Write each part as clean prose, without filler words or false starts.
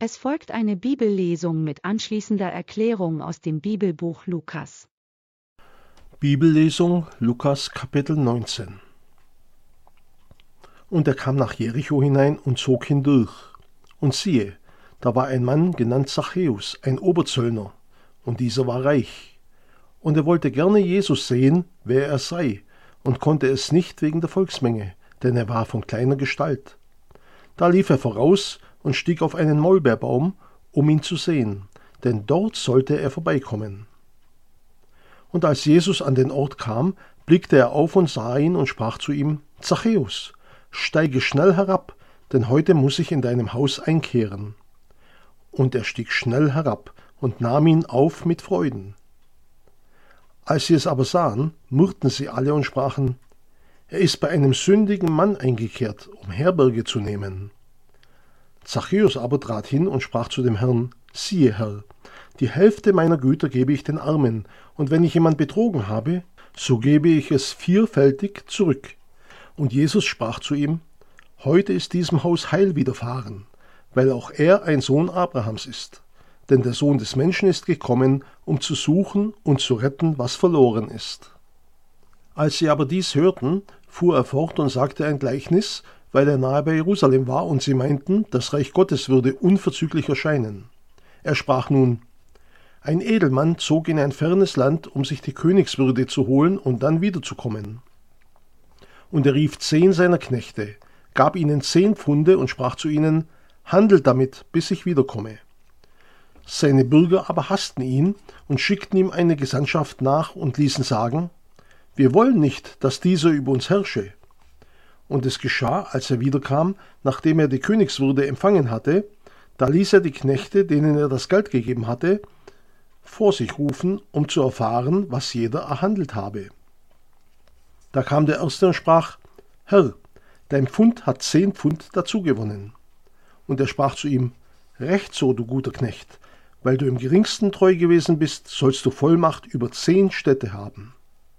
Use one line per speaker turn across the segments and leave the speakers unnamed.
Es folgt eine Bibellesung mit anschließender Erklärung aus dem Bibelbuch Lukas.
Bibellesung Lukas Kapitel 19. Und er kam nach Jericho hinein und zog hindurch. Und siehe, da war ein Mann genannt Zachäus, ein Oberzöllner, und dieser war reich. Und er wollte gerne Jesus sehen, wer er sei, und konnte es nicht wegen der Volksmenge, denn er war von kleiner Gestalt. Da lief er voraus und stieg auf einen Maulbeerbaum, um ihn zu sehen, denn dort sollte er vorbeikommen. Und als Jesus an den Ort kam, blickte er auf und sah ihn und sprach zu ihm: Zachäus, steige schnell herab, denn heute muss ich in deinem Haus einkehren. Und er stieg schnell herab und nahm ihn auf mit Freuden. Als sie es aber sahen, murrten sie alle und sprachen: Er ist bei einem sündigen Mann eingekehrt, um Herberge zu nehmen. Zachäus aber trat hin und sprach zu dem Herrn: Siehe, Herr, die Hälfte meiner Güter gebe ich den Armen, und wenn ich jemand betrogen habe, so gebe ich es vierfältig zurück. Und Jesus sprach zu ihm: Heute ist diesem Haus Heil widerfahren, weil auch er ein Sohn Abrahams ist. Denn der Sohn des Menschen ist gekommen, um zu suchen und zu retten, was verloren ist. Als sie aber dies hörten, fuhr er fort und sagte ein Gleichnis, weil er nahe bei Jerusalem war, und sie meinten, das Reich Gottes würde unverzüglich erscheinen. Er sprach nun: Ein Edelmann zog in ein fernes Land, um sich die Königswürde zu holen und dann wiederzukommen. Und er rief 10 seiner Knechte, gab ihnen 10 Pfunde und sprach zu ihnen: Handelt damit, bis ich wiederkomme. Seine Bürger aber hassten ihn und schickten ihm eine Gesandtschaft nach und ließen sagen: Wir wollen nicht, dass dieser über uns herrsche. Und es geschah, als er wiederkam, nachdem er die Königswürde empfangen hatte, da ließ er die Knechte, denen er das Geld gegeben hatte, vor sich rufen, um zu erfahren, was jeder erhandelt habe. Da kam der Erste und sprach: Herr, dein Pfund hat 10 Pfund dazugewonnen. Und er sprach zu ihm: Recht so, du guter Knecht, weil du im geringsten treu gewesen bist, sollst du Vollmacht über 10 Städte haben.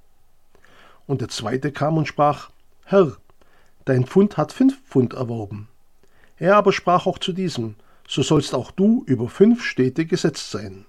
Und der Zweite kam und sprach: Herr, dein Pfund hat 5 Pfund erworben. Er aber sprach auch zu diesem: So sollst auch du über 5 Städte gesetzt sein.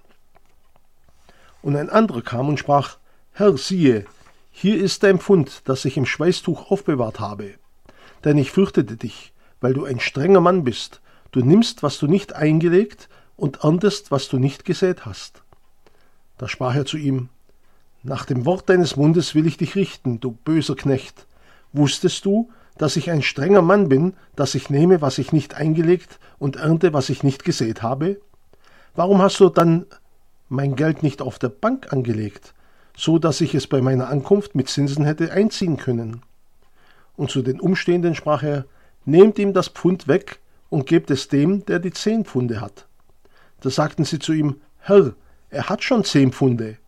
Und ein anderer kam und sprach: Herr, siehe, hier ist dein Pfund, das ich im Schweißtuch aufbewahrt habe. Denn ich fürchtete dich, weil du ein strenger Mann bist. Du nimmst, was du nicht eingelegt, und erntest, was du nicht gesät hast. Da sprach er zu ihm: Nach dem Wort deines Mundes will ich dich richten, du böser Knecht. Wusstest du, dass ich ein strenger Mann bin, dass ich nehme, was ich nicht eingelegt, und ernte, was ich nicht gesät habe? Warum hast du dann mein Geld nicht auf der Bank angelegt, so dass ich es bei meiner Ankunft mit Zinsen hätte einziehen können? Und zu den Umstehenden sprach er: Nehmt ihm das Pfund weg und gebt es dem, der die 10 Pfunde hat. Da sagten sie zu ihm: Herr, er hat schon 10 Pfunde.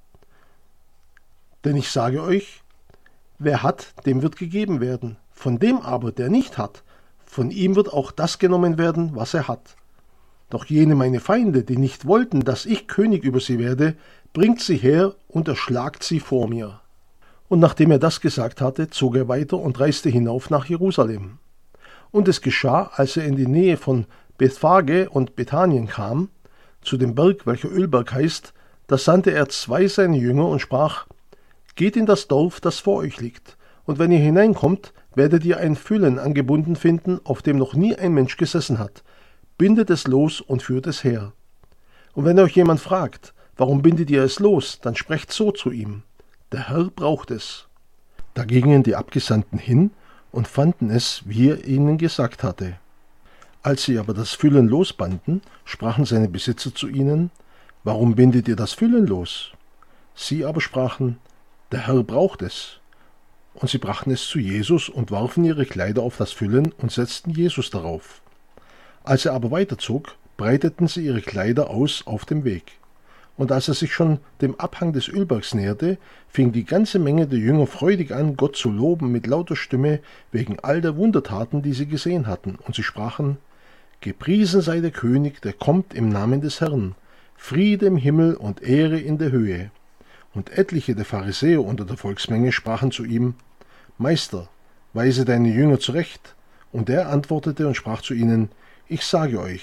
Denn ich sage euch, wer hat, dem wird gegeben werden. Von dem aber, der nicht hat, von ihm wird auch das genommen werden, was er hat. Doch jene meine Feinde, die nicht wollten, dass ich König über sie werde, bringt sie her und erschlagt sie vor mir. Und nachdem er das gesagt hatte, zog er weiter und reiste hinauf nach Jerusalem. Und es geschah, als er in die Nähe von Bethphage und Bethanien kam, zu dem Berg, welcher Ölberg heißt, da sandte er 2 seiner Jünger und sprach: Geht in das Dorf, das vor euch liegt, und wenn ihr hineinkommt, werdet ihr ein Füllen angebunden finden, auf dem noch nie ein Mensch gesessen hat. Bindet es los und führt es her. Und wenn euch jemand fragt: Warum bindet ihr es los? Dann sprecht so zu ihm: Der Herr braucht es. Da gingen die Abgesandten hin und fanden es, wie er ihnen gesagt hatte. Als sie aber das Füllen losbanden, sprachen seine Besitzer zu ihnen: Warum bindet ihr das Füllen los? Sie aber sprachen: Der Herr braucht es. Und sie brachten es zu Jesus und warfen ihre Kleider auf das Füllen und setzten Jesus darauf. Als er aber weiterzog, breiteten sie ihre Kleider aus auf dem Weg. Und als er sich schon dem Abhang des Ölbergs näherte, fing die ganze Menge der Jünger freudig an, Gott zu loben mit lauter Stimme wegen all der Wundertaten, die sie gesehen hatten. Und sie sprachen: Gepriesen sei der König, der kommt im Namen des Herrn. Friede im Himmel und Ehre in der Höhe. Und etliche der Pharisäer unter der Volksmenge sprachen zu ihm: Meister, weise deine Jünger zurecht. Und er antwortete und sprach zu ihnen: Ich sage euch,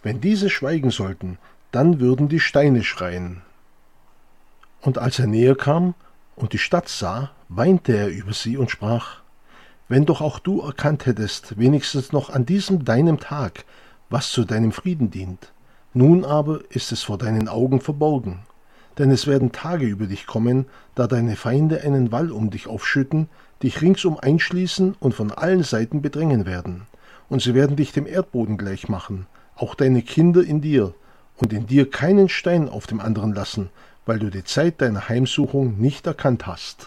Wenn diese schweigen sollten, dann würden die Steine schreien. Und als er näher kam und die Stadt sah, weinte er über sie und sprach: Wenn doch auch du erkannt hättest, wenigstens noch an diesem deinem Tag, was zu deinem Frieden dient. Nun aber ist es vor deinen Augen verborgen. Denn es werden Tage über dich kommen, da deine Feinde einen Wall um dich aufschütten, dich ringsum einschließen und von allen Seiten bedrängen werden. Und sie werden dich dem Erdboden gleich machen, auch deine Kinder in dir, und in dir keinen Stein auf dem anderen lassen, weil du die Zeit deiner Heimsuchung nicht erkannt hast.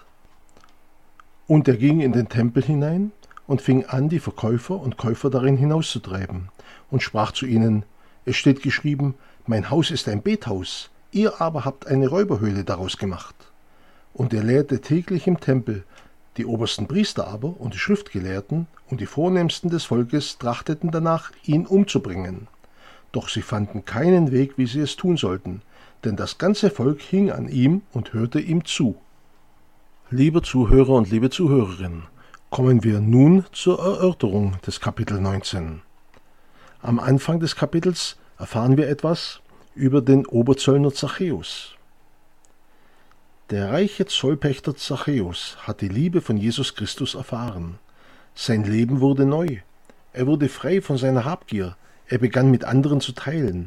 Und er ging in den Tempel hinein und fing an, die Verkäufer und Käufer darin hinauszutreiben, und sprach zu ihnen: Es steht geschrieben, mein Haus ist ein Bethaus, ihr aber habt eine Räuberhöhle daraus gemacht. Und er lehrte täglich im Tempel. Die obersten Priester aber und die Schriftgelehrten und die Vornehmsten des Volkes trachteten danach, ihn umzubringen. Doch sie fanden keinen Weg, wie sie es tun sollten, denn das ganze Volk hing an ihm und hörte ihm zu. Lieber Zuhörer und liebe Zuhörerin, kommen wir nun zur Erörterung des Kapitel 19. Am Anfang des Kapitels erfahren wir etwas über den Oberzöllner Zachäus. Der reiche Zollpächter Zachäus hat die Liebe von Jesus Christus erfahren. Sein Leben wurde neu. Er wurde frei von seiner Habgier. Er begann mit anderen zu teilen.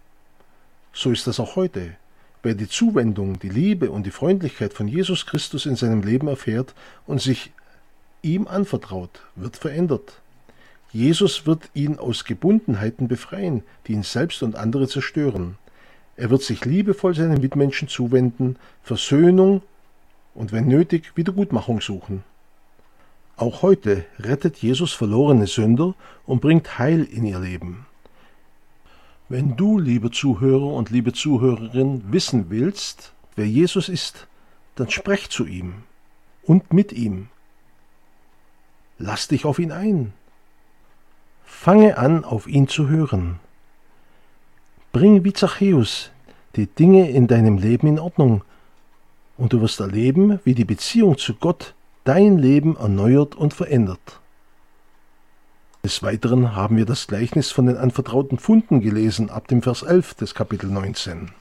So ist das auch heute. Wer die Zuwendung, die Liebe und die Freundlichkeit von Jesus Christus in seinem Leben erfährt und sich ihm anvertraut, wird verändert. Jesus wird ihn aus Gebundenheiten befreien, die ihn selbst und andere zerstören. Er wird sich liebevoll seinen Mitmenschen zuwenden, Versöhnung und wenn nötig Wiedergutmachung suchen. Auch heute rettet Jesus verlorene Sünder und bringt Heil in ihr Leben. Wenn du, liebe Zuhörer und liebe Zuhörerin, wissen willst, wer Jesus ist, dann sprech zu ihm und mit ihm. Lass dich auf ihn ein. Fange an, auf ihn zu hören. Bring wie Zachäus die Dinge in deinem Leben in Ordnung und du wirst erleben, wie die Beziehung zu Gott dein Leben erneuert und verändert. Des Weiteren haben wir das Gleichnis von den anvertrauten Pfunden gelesen ab dem Vers 11 des Kapitel 19.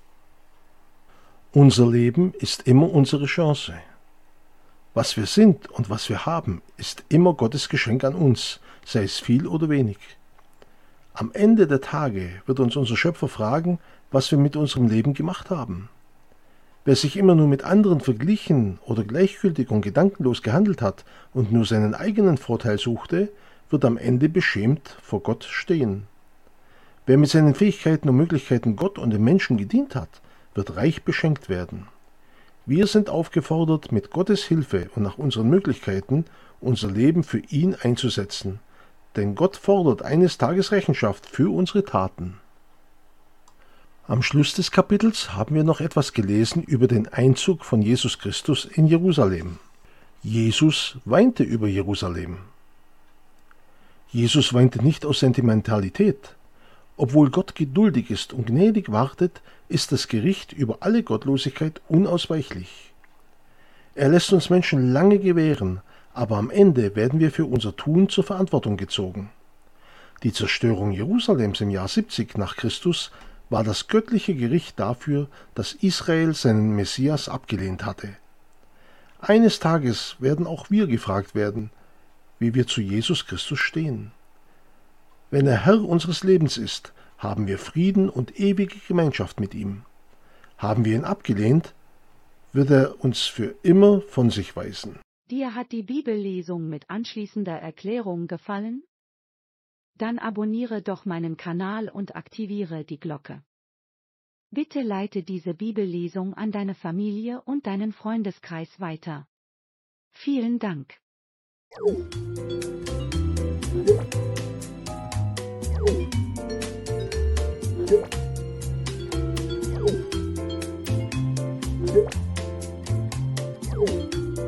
Unser Leben ist immer unsere Chance. Was wir sind und was wir haben, ist immer Gottes Geschenk an uns, sei es viel oder wenig. Am Ende der Tage wird uns unser Schöpfer fragen, was wir mit unserem Leben gemacht haben. Wer sich immer nur mit anderen verglichen oder gleichgültig und gedankenlos gehandelt hat und nur seinen eigenen Vorteil suchte, wird am Ende beschämt vor Gott stehen. Wer mit seinen Fähigkeiten und Möglichkeiten Gott und den Menschen gedient hat, wird reich beschenkt werden. Wir sind aufgefordert, mit Gottes Hilfe und nach unseren Möglichkeiten unser Leben für ihn einzusetzen. Denn Gott fordert eines Tages Rechenschaft für unsere Taten. Am Schluss des Kapitels haben wir noch etwas gelesen über den Einzug von Jesus Christus in Jerusalem. Jesus weinte über Jerusalem. Jesus weinte nicht aus Sentimentalität. Obwohl Gott geduldig ist und gnädig wartet, ist das Gericht über alle Gottlosigkeit unausweichlich. Er lässt uns Menschen lange gewähren, aber am Ende werden wir für unser Tun zur Verantwortung gezogen. Die Zerstörung Jerusalems im Jahr 70 nach Christus war das göttliche Gericht dafür, dass Israel seinen Messias abgelehnt hatte. Eines Tages werden auch wir gefragt werden, wie wir zu Jesus Christus stehen. Wenn er Herr unseres Lebens ist, haben wir Frieden und ewige Gemeinschaft mit ihm. Haben wir ihn abgelehnt, wird er uns für immer von sich weisen.
Dir hat die Bibellesung mit anschließender Erklärung gefallen? Dann abonniere doch meinen Kanal und aktiviere die Glocke. Bitte leite diese Bibellesung an deine Familie und deinen Freundeskreis weiter. Vielen Dank.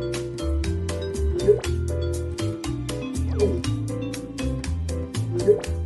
Ja.